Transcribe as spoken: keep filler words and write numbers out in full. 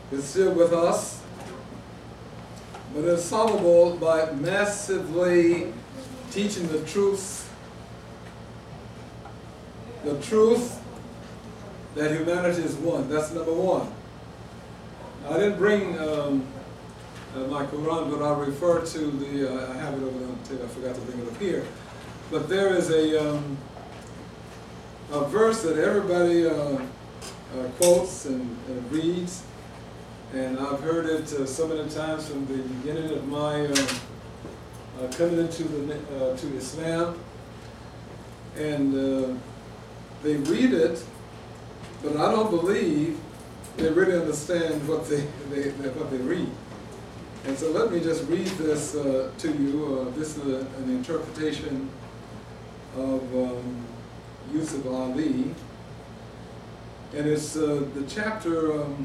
is still with us, but it's solvable by massively teaching the truth, the truth that humanity is one. That's number one. I didn't bring um, uh, my Quran, but I'll refer to the, uh, I have it over there, I forgot to bring it up here. But there is a, um, a verse that everybody uh, uh, quotes and, and reads, and I've heard it uh, so many times from the beginning of my uh, uh, coming into the, uh, to Islam. And uh, they read it, but I don't believe they really understand what they, they, what they read. And so let me just read this uh, to you. Uh, this is a, an interpretation of um, Yusuf Ali. And it's uh, the chapter um,